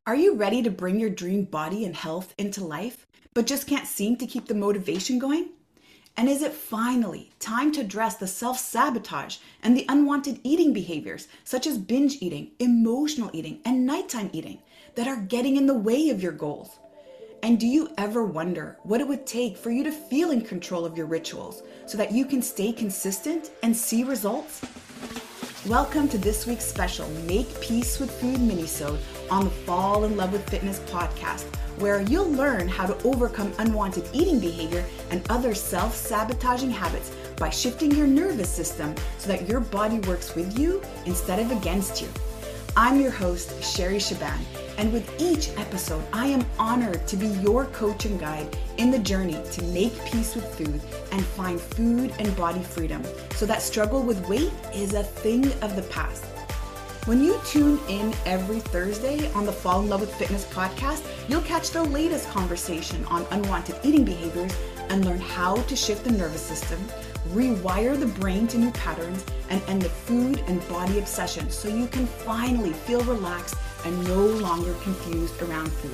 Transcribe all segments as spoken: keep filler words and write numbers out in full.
Are you ready to bring your dream body and health into life, but just can't seem to keep the motivation going? And is it finally time to address the self-sabotage and the unwanted eating behaviors, such as binge eating, emotional eating, and nighttime eating, that are getting in the way of your goals? And do you ever wonder what it would take for you to feel in control of your rituals so that you can stay consistent and see results? Welcome to this week's special Make Peace with Food minisode on the Fall in Love with Fitness podcast, where you'll learn how to overcome unwanted eating behavior and other self-sabotaging habits by shifting your nervous system so that your body works with you instead of against you. I'm your host, Sherry Shaban, and with each episode, I am honored to be your coach and guide in the journey to make peace with food and find food and body freedom so that struggle with weight is a thing of the past. When you tune in every Thursday on the Fall in Love with Fitness podcast, you'll catch the latest conversation on unwanted eating behaviors and learn how to shift the nervous system, rewire the brain to new patterns, and end the food and body obsession so you can finally feel relaxed and no longer confused around food.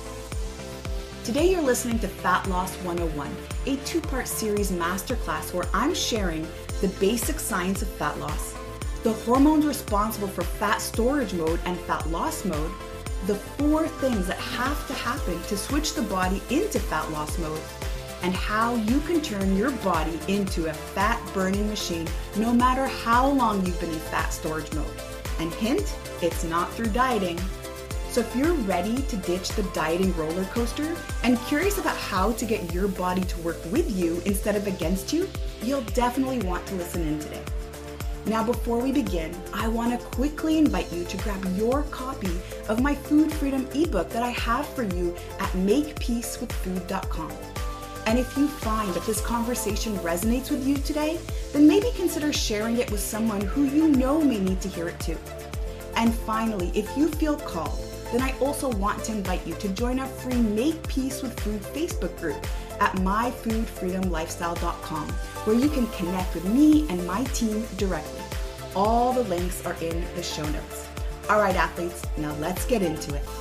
Today you're listening to Fat Loss one oh one, a two-part series masterclass where I'm sharing the basic science of fat loss, the hormones responsible for fat storage mode and fat loss mode, the four things that have to happen to switch the body into fat loss mode, and how you can turn your body into a fat burning machine no matter how long you've been in fat storage mode. And hint, it's not through dieting. So if you're ready to ditch the dieting roller coaster and curious about how to get your body to work with you instead of against you, you'll definitely want to listen in today. Now, before we begin, I want to quickly invite you to grab your copy of my Food Freedom ebook that I have for you at make peace with food dot com. And if you find that this conversation resonates with you today, then maybe consider sharing it with someone who you know may need to hear it too. And finally, if you feel called, then I also want to invite you to join our free Make Peace with Food Facebook group at my food freedom lifestyle dot com, where you can connect with me and my team directly. All the links are in the show notes. All right, athletes, now let's get into it.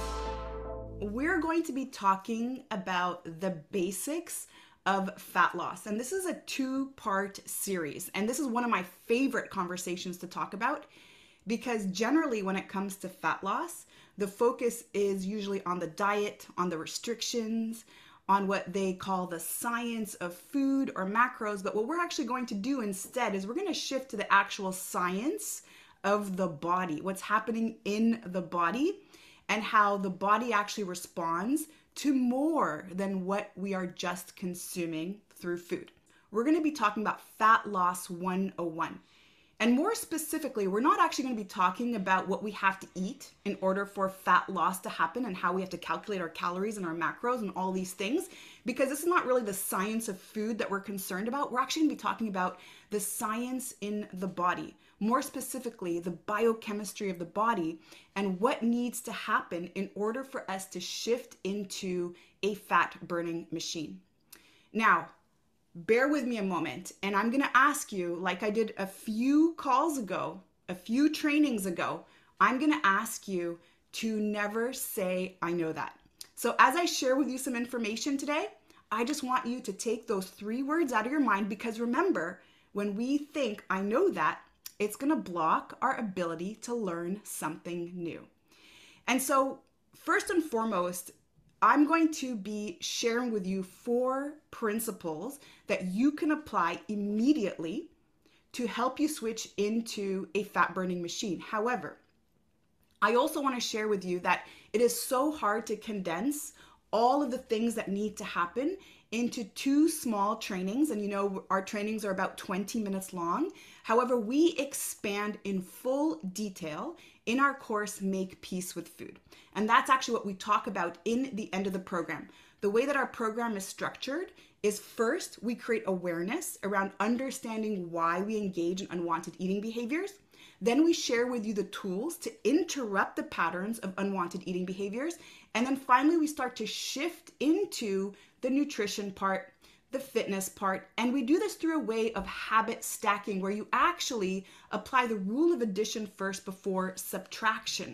We're going to be talking about the basics of fat loss, and this is a two-part series, and this is one of my favorite conversations to talk about because generally when it comes to fat loss, the focus is usually on the diet, on the restrictions, on what they call the science of food or macros. But what we're actually going to do instead is we're going to shift to the actual science of the body, what's happening in the body, and how the body actually responds to more than what we are just consuming through food. We're going to be talking about Fat Loss one oh one. And more specifically, we're not actually going to be talking about what we have to eat in order for fat loss to happen and how we have to calculate our calories and our macros and all these things, because this is not really the science of food that we're concerned about. We're actually going to be talking about the science in the body, more specifically, the biochemistry of the body and what needs to happen in order for us to shift into a fat burning machine. Now, bear with me a moment, and I'm going to ask you, like I did a few calls ago, a few trainings ago, I'm going to ask you to never say, I know that. So as I share with you some information today, I just want you to take those three words out of your mind, because remember, when we think, I know that, it's going to block our ability to learn something new. And so first and foremost, I'm going to be sharing with you four principles that you can apply immediately to help you switch into a fat burning machine. However, I also want to share with you that it is so hard to condense all of the things that need to happen into two small trainings. And you know, our trainings are about twenty minutes long. However, we expand in full detail in our course, Make Peace with Food. And that's actually what we talk about in the end of the program. The way that our program is structured is first, we create awareness around understanding why we engage in unwanted eating behaviors. Then we share with you the tools to interrupt the patterns of unwanted eating behaviors. And then finally, we start to shift into the nutrition part, the fitness part. And we do this through a way of habit stacking, where you actually apply the rule of addition first before subtraction.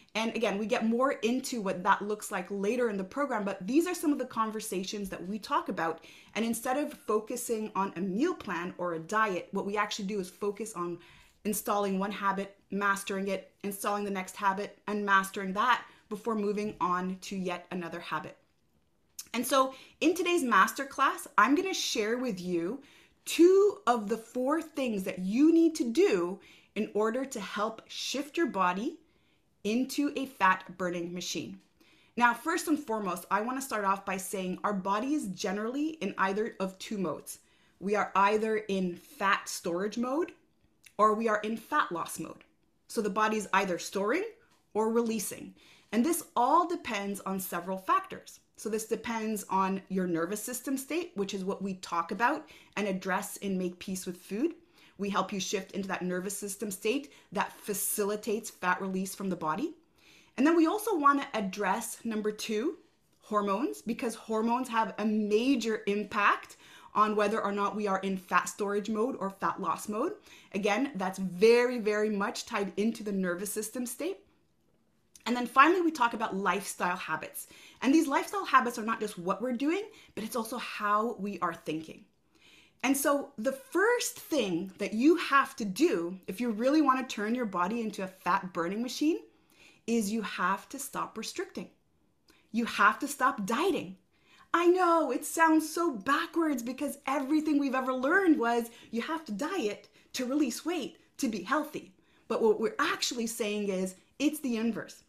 And again, we get more into what that looks like later in the program, but these are some of the conversations that we talk about. And instead of focusing on a meal plan or a diet, what we actually do is focus on installing one habit, mastering it, installing the next habit, and mastering that before moving on to yet another habit. And so in today's masterclass, I'm going to share with you two of the four things that you need to do in order to help shift your body into a fat burning machine. Now, first and foremost, I want to start off by saying our body is generally in either of two modes. We are either in fat storage mode or we are in fat loss mode. So the body is either storing or releasing. And this all depends on several factors. So this depends on your nervous system state, which is what we talk about and address in Make Peace with Food. We help you shift into that nervous system state that facilitates fat release from the body. And then we also want to address number two, hormones, because hormones have a major impact on whether or not we are in fat storage mode or fat loss mode. Again, that's very, very much tied into the nervous system state. And then finally, we talk about lifestyle habits. And these lifestyle habits are not just what we're doing, but it's also how we are thinking. And so the first thing that you have to do if you really want to turn your body into a fat burning machine is you have to stop restricting. You have to stop dieting. I know it sounds so backwards because everything we've ever learned was you have to diet to release weight to be healthy. But what we're actually saying is it's the inverse.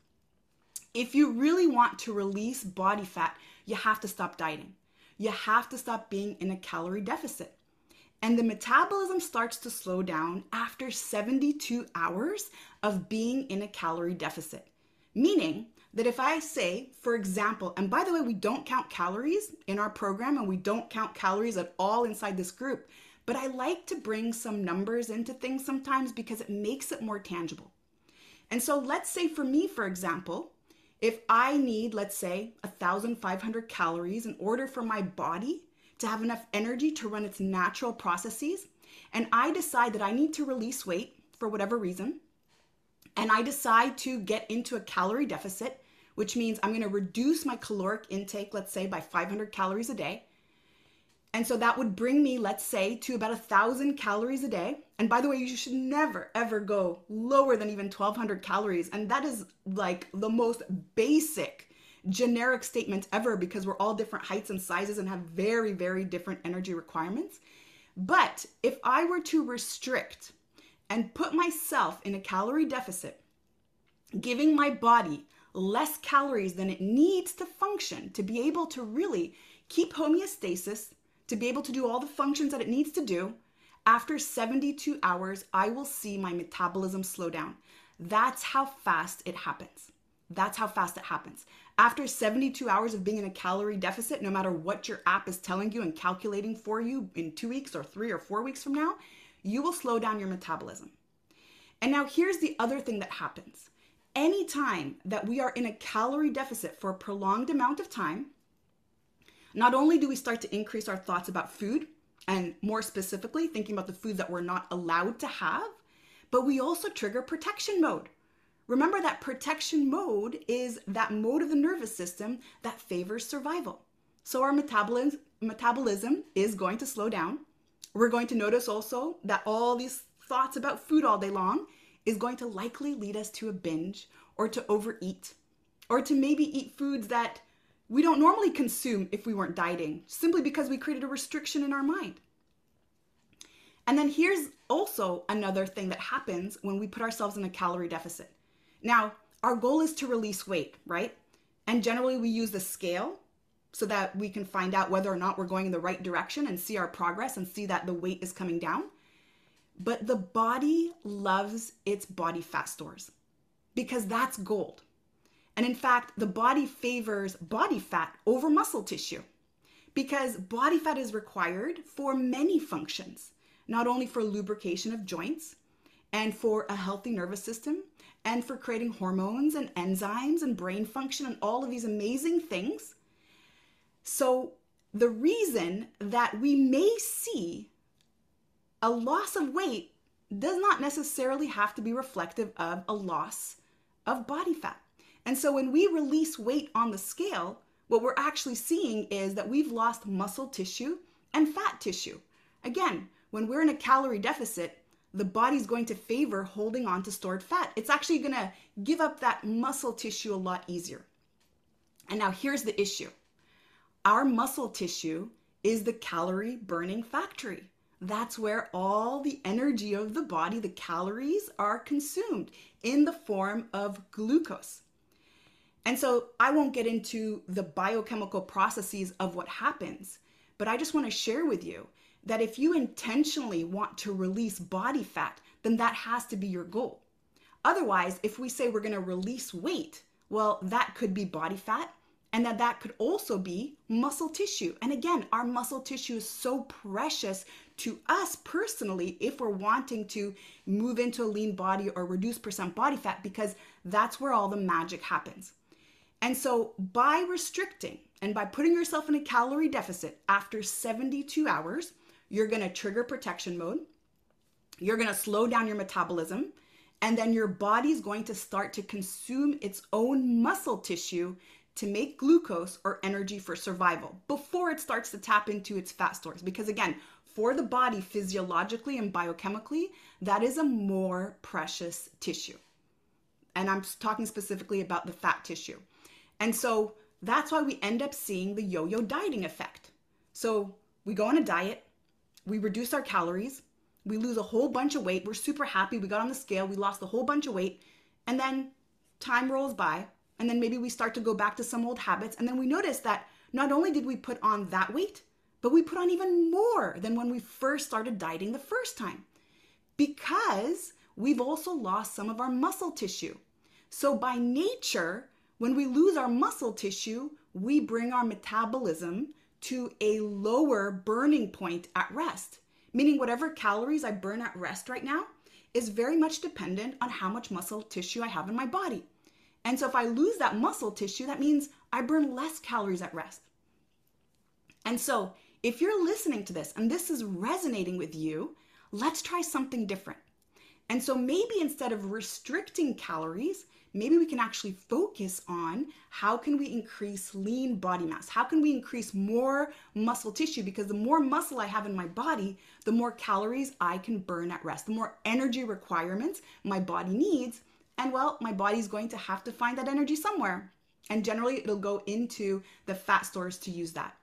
If you really want to release body fat, you have to stop dieting. You have to stop being in a calorie deficit. And the metabolism starts to slow down after seventy-two hours of being in a calorie deficit. Meaning that if I say, for example, and by the way, we don't count calories in our program and we don't count calories at all inside this group, but I like to bring some numbers into things sometimes because it makes it more tangible. And so let's say for me, for example, if I need, let's say, one thousand five hundred calories in order for my body to have enough energy to run its natural processes, and I decide that I need to release weight for whatever reason, and I decide to get into a calorie deficit, which means I'm going to reduce my caloric intake, let's say, by five hundred calories a day. And so that would bring me, let's say, to about one thousand calories a day. And by the way, you should never, ever go lower than even twelve hundred calories. And that is like the most basic generic statement ever because we're all different heights and sizes and have very, very different energy requirements. But if I were to restrict and put myself in a calorie deficit, giving my body less calories than it needs to function to be able to really keep homeostasis, to be able to do all the functions that it needs to do, after seventy-two hours, I will see my metabolism slow down. That's how fast it happens. That's how fast it happens. After seventy-two hours of being in a calorie deficit, no matter what your app is telling you and calculating for you in two weeks or three or four weeks from now, you will slow down your metabolism. And now here's the other thing that happens. Anytime that we are in a calorie deficit for a prolonged amount of time, not only do we start to increase our thoughts about food, and more specifically, thinking about the foods that we're not allowed to have, but we also trigger protection mode. Remember that protection mode is that mode of the nervous system that favors survival. So our metabolism, metabolism is going to slow down. We're going to notice also that all these thoughts about food all day long is going to likely lead us to a binge or to overeat or to maybe eat foods that we don't normally consume if we weren't dieting, simply because we created a restriction in our mind. And then here's also another thing that happens when we put ourselves in a calorie deficit. Now, our goal is to release weight, right? And generally we use the scale so that we can find out whether or not we're going in the right direction and see our progress and see that the weight is coming down. But the body loves its body fat stores because that's gold. And in fact, the body favors body fat over muscle tissue because body fat is required for many functions, not only for lubrication of joints and for a healthy nervous system and for creating hormones and enzymes and brain function and all of these amazing things. So the reason that we may see a loss of weight does not necessarily have to be reflective of a loss of body fat. And so when we release weight on the scale, what we're actually seeing is that we've lost muscle tissue and fat tissue. Again, when we're in a calorie deficit, the body's going to favor holding on to stored fat. It's actually going to give up that muscle tissue a lot easier. And now here's the issue. Our muscle tissue is the calorie burning factory. That's where all the energy of the body, the calories, are consumed in the form of glucose. And so I won't get into the biochemical processes of what happens, but I just want to share with you that if you intentionally want to release body fat, then that has to be your goal. Otherwise, if we say we're going to release weight, well, that could be body fat, and that that could also be muscle tissue. And again, our muscle tissue is so precious to us personally if we're wanting to move into a lean body or reduce percent body fat, because that's where all the magic happens. And so by restricting and by putting yourself in a calorie deficit after seventy-two hours, you're going to trigger protection mode. You're going to slow down your metabolism, and then your body's going to start to consume its own muscle tissue to make glucose or energy for survival before it starts to tap into its fat stores. Because again, for the body physiologically and biochemically, that is a more precious tissue. And I'm talking specifically about the fat tissue. And so that's why we end up seeing the yo-yo dieting effect. So we go on a diet, we reduce our calories, we lose a whole bunch of weight, we're super happy, we got on the scale, we lost a whole bunch of weight, and then time rolls by, and then maybe we start to go back to some old habits, and then we notice that not only did we put on that weight, but we put on even more than when we first started dieting the first time, because we've also lost some of our muscle tissue. So by nature, when we lose our muscle tissue, we bring our metabolism to a lower burning point at rest, meaning whatever calories I burn at rest right now is very much dependent on how much muscle tissue I have in my body. And so if I lose that muscle tissue, that means I burn less calories at rest. And so if you're listening to this and this is resonating with you, let's try something different. And so maybe instead of restricting calories, maybe we can actually focus on how can we increase lean body mass? How can we increase more muscle tissue? Because the more muscle I have in my body, the more calories I can burn at rest, the more energy requirements my body needs. And well, my body's going to have to find that energy somewhere. And generally it'll go into the fat stores to use that.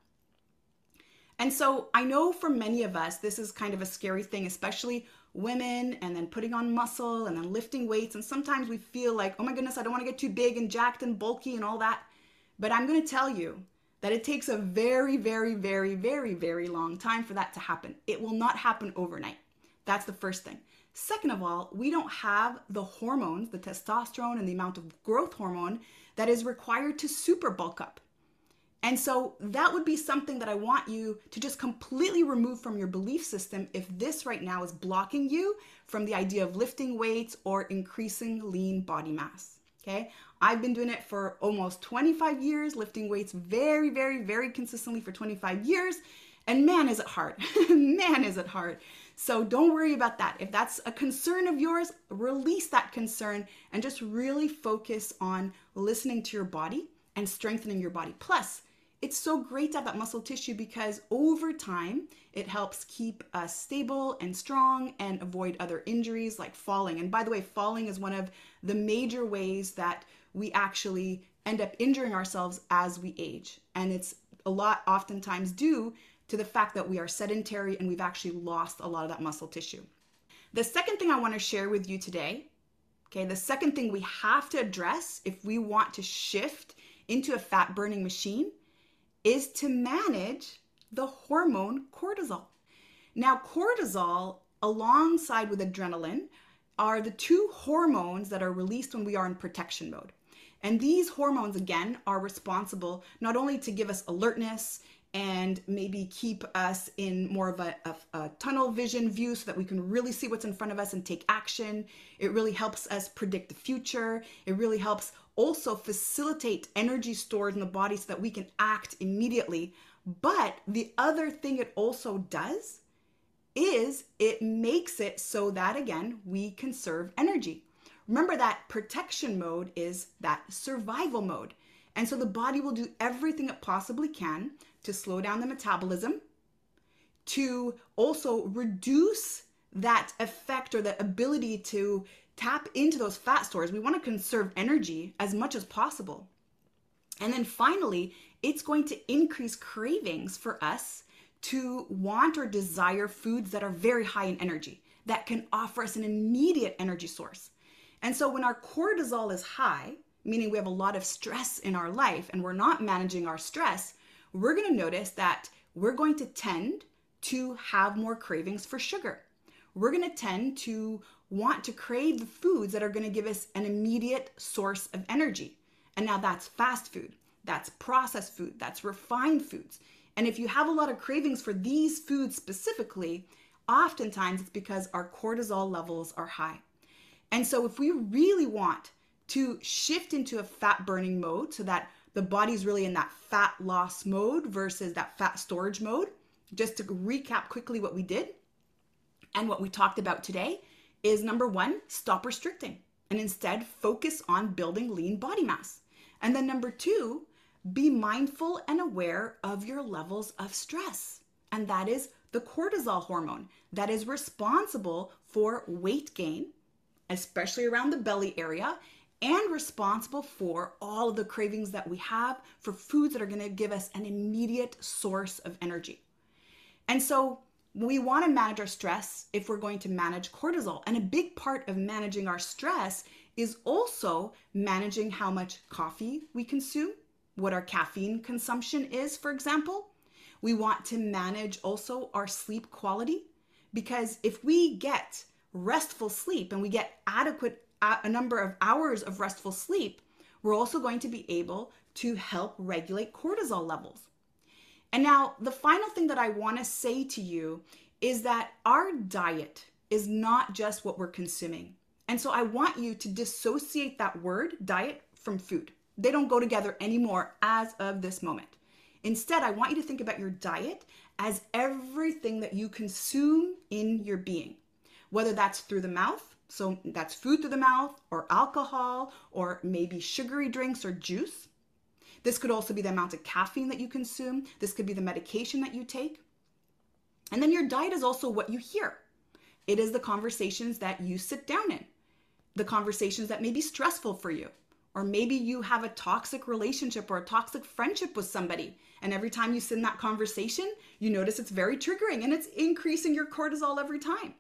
And so I know for many of us, this is kind of a scary thing, especially women, and then putting on muscle and then lifting weights. And sometimes we feel like, oh my goodness, I don't want to get too big and jacked and bulky and all that. But I'm going to tell you that it takes a very, very, very, very, very long time for that to happen. It will not happen overnight. That's the first thing. Second of all, we don't have the hormones, the testosterone and the amount of growth hormone that is required to super bulk up. And so that would be something that I want you to just completely remove from your belief system if this right now is blocking you from the idea of lifting weights or increasing lean body mass. Okay? I've been doing it for almost twenty-five years, lifting weights very, very, very consistently for twenty-five years. And man, is it hard. Man, is it hard. So don't worry about that. If that's a concern of yours, release that concern and just really focus on listening to your body and strengthening your body. Plus, it's so great to have that muscle tissue because over time, it helps keep us stable and strong and avoid other injuries like falling. And by the way, falling is one of the major ways that we actually end up injuring ourselves as we age. And it's a lot oftentimes due to the fact that we are sedentary and we've actually lost a lot of that muscle tissue. The second thing I want to share with you today, okay, the second thing we have to address if we want to shift into a fat burning machine is to manage the hormone cortisol. Now, cortisol alongside with adrenaline are the two hormones that are released when we are in protection mode. And these hormones, again, are responsible not only to give us alertness and maybe keep us in more of a, a, a tunnel vision view so that we can really see what's in front of us and take action. It really helps us predict the future. It really helps also facilitate energy stored in the body so that we can act immediately. But the other thing it also does is it makes it so that, again, we conserve energy. remember that protection mode is that survival mode. And so the body will do everything it possibly can to slow down the metabolism, to also reduce that effect or the ability to tap into those fat stores. We want to conserve energy as much as possible. And then finally, it's going to increase cravings for us to want or desire foods that are very high in energy, that can offer us an immediate energy source. And so when our cortisol is high, meaning we have a lot of stress in our life and we're not managing our stress, we're going to notice that we're going to tend to have more cravings for sugar. We're going to tend to want to crave the foods that are going to give us an immediate source of energy. And now that's fast food, that's processed food, that's refined foods. And if you have a lot of cravings for these foods specifically, oftentimes it's because our cortisol levels are high. And so if we really want to shift into a fat burning mode so that the body's really in that fat loss mode versus that fat storage mode, just to recap quickly what we did and what we talked about today is number one, stop restricting and instead focus on building lean body mass. And then number two, be mindful and aware of your levels of stress. And that is the cortisol hormone that is responsible for weight gain, especially around the belly area, and responsible for all of the cravings that we have for foods that are going to give us an immediate source of energy. And so we want to manage our stress if we're going to manage cortisol. And a big part of managing our stress is also managing how much coffee we consume, what our caffeine consumption is, for example. We want to manage also our sleep quality, because if we get restful sleep and we get adequate a number of hours of restful sleep, we're also going to be able to help regulate cortisol levels. And now the final thing that I want to say to you is that our diet is not just what we're consuming. And so I want you to dissociate that word diet from food. They don't go together anymore as of this moment. Instead, I want you to think about your diet as everything that you consume in your being, whether that's through the mouth, so that's food through the mouth, or alcohol, or maybe sugary drinks or juice. This could also be the amount of caffeine that you consume. This could be the medication that you take. And then your diet is also what you hear. It is the conversations that you sit down in, the conversations that may be stressful for you, or maybe you have a toxic relationship or a toxic friendship with somebody. And every time you sit in that conversation, you notice it's very triggering and it's increasing your cortisol every time.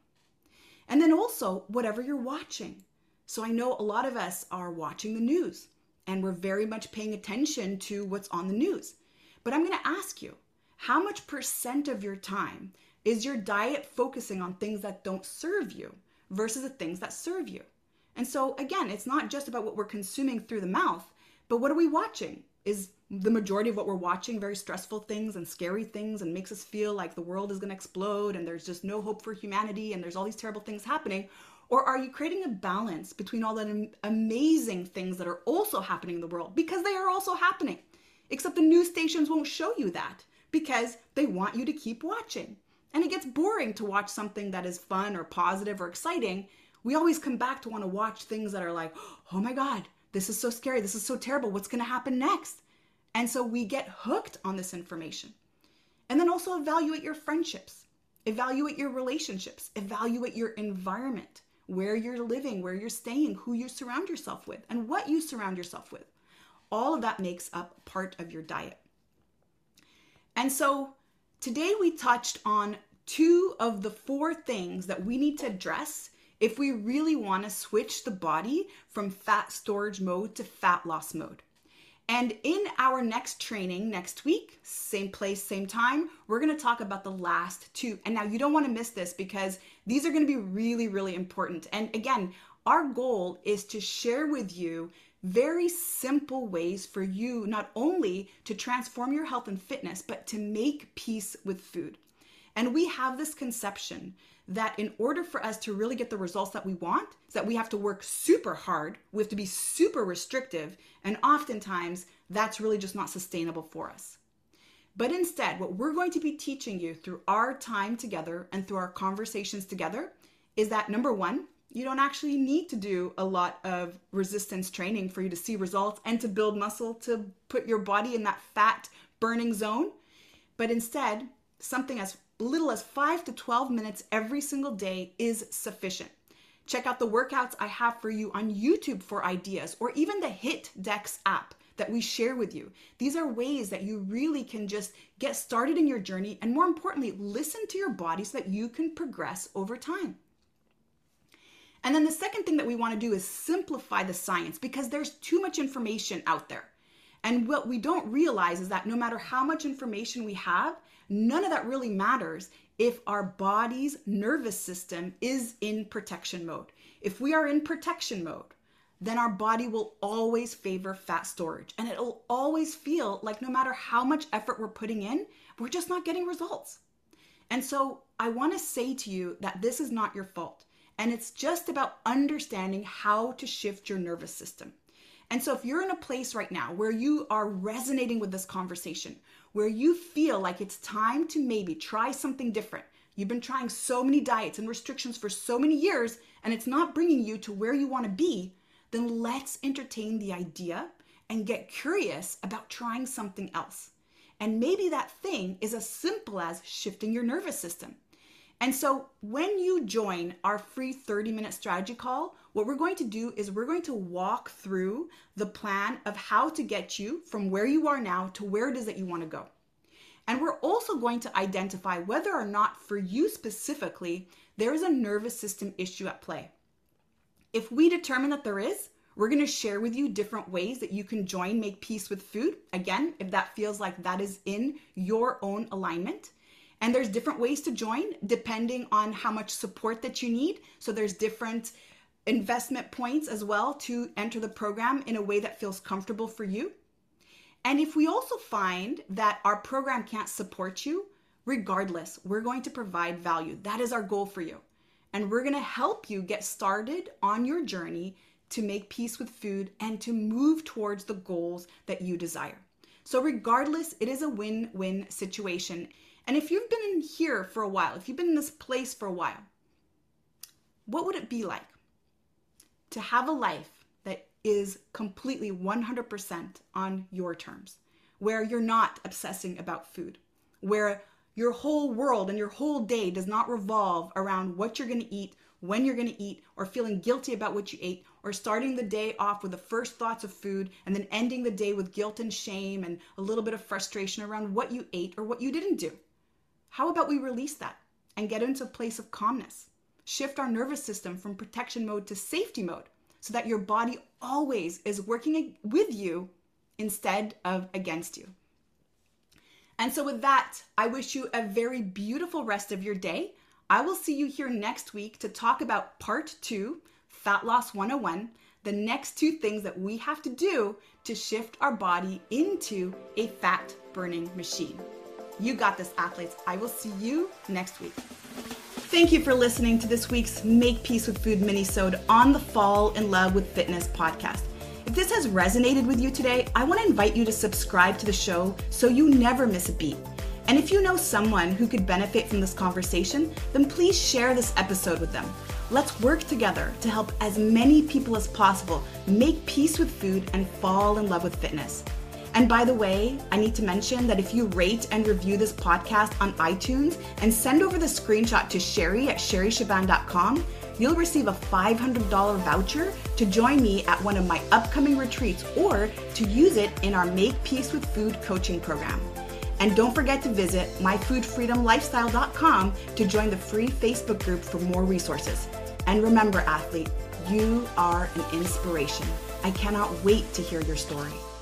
And then also whatever you're watching. So I know a lot of us are watching the news and we're very much paying attention to what's on the news. But I'm going to ask you, how much percent of your time is your diet focusing on things that don't serve you versus the things that serve you? And so again, it's not just about what we're consuming through the mouth, but what are we watching? Is the majority of what we're watching very stressful things and scary things and makes us feel like the world is going to explode and there's just no hope for humanity and there's all these terrible things happening? Or are you creating a balance between all the amazing things that are also happening in the world? Because they are also happening, except the news stations won't show you that because they want you to keep watching. And it gets boring to watch something that is fun or positive or exciting. We always come back to want to watch things that are like, oh my God, this is so scary. This is so terrible. What's going to happen next? And so we get hooked on this information. And then also evaluate your friendships, evaluate your relationships, evaluate your environment, where you're living, where you're staying, who you surround yourself with, and what you surround yourself with. All of that makes up part of your diet. And so today we touched on two of the four things that we need to address if we really want to switch the body from fat storage mode to fat loss mode. And in our next training next week, same place, same time, we're going to talk about the last two. And now you don't want to miss this because these are going to be really, really important. And again, our goal is to share with you very simple ways for you not only to transform your health and fitness, but to make peace with food. And we have this conception that in order for us to really get the results that we want, is that we have to work super hard, we have to be super restrictive, and oftentimes that's really just not sustainable for us. But instead, what we're going to be teaching you through our time together and through our conversations together is that number one, You don't actually need to do a lot of resistance training for you to see results and to build muscle, to put your body in that fat burning zone. But instead, something as little as five to twelve minutes every single day is sufficient. Check out the workouts I have for you on YouTube for ideas, or even the HitDex app that we share with you. These are ways that you really can just get started in your journey, and more importantly, listen to your body so that you can progress over time. And then the second thing that we want to do is simplify the science, because there's too much information out there. And what we don't realize is that no matter how much information we have, none of that really matters if our body's nervous system is in protection mode. If we are in protection mode, then our body will always favor fat storage. And it'll always feel like no matter how much effort we're putting in, we're just not getting results. And so I want to say to you that this is not your fault. And it's just about understanding how to shift your nervous system. And so if you're in a place right now where you are resonating with this conversation, where you feel like it's time to maybe try something different, you've been trying so many diets and restrictions for so many years, and it's not bringing you to where you want to be, then let's entertain the idea and get curious about trying something else. And maybe that thing is as simple as shifting your nervous system. And so when you join our free thirty minute strategy call, what we're going to do is we're going to walk through the plan of how to get you from where you are now to where it is that you want to go. And we're also going to identify whether or not for you specifically, there is a nervous system issue at play. If we determine that there is, we're going to share with you different ways that you can join Make Peace with Food. Again, if that feels like that is in your own alignment. And there's different ways to join depending on how much support that you need. So there's different investment points as well to enter the program in a way that feels comfortable for you. And if we also find that our program can't support you, regardless, we're going to provide value. That is our goal for you. And we're going to help you get started on your journey to make peace with food and to move towards the goals that you desire. So regardless, it is a win-win situation. And if you've been in here for a while, if you've been in this place for a while, what would it be like to have a life that is completely one hundred percent on your terms, where you're not obsessing about food, where your whole world and your whole day does not revolve around what you're going to eat, when you're going to eat, or feeling guilty about what you ate, or starting the day off with the first thoughts of food and then ending the day with guilt and shame and a little bit of frustration around what you ate or what you didn't do? How about we release that and get into a place of calmness? Shift our nervous system from protection mode to safety mode so that your body always is working with you instead of against you. And so with that, I wish you a very beautiful rest of your day. I will see you here next week to talk about part two, Fat Loss one oh one, the next two things that we have to do to shift our body into a fat burning machine. You got this, athletes. I will see you next week. Thank you for listening to this week's Make Peace with Food minisode on the Fall in Love with Fitness podcast. If this has resonated with you today, I want to invite you to subscribe to the show so you never miss a beat. And if you know someone who could benefit from this conversation, then please share this episode with them. Let's work together to help as many people as possible make peace with food and fall in love with fitness. And by the way, I need to mention that if you rate and review this podcast on iTunes and send over the screenshot to Sherry at sherry shaban dot com, you'll receive a five hundred dollars voucher to join me at one of my upcoming retreats or to use it in our Make Peace with Food coaching program. And don't forget to visit my food freedom lifestyle dot com to join the free Facebook group for more resources. And remember, athlete, you are an inspiration. I cannot wait to hear your story.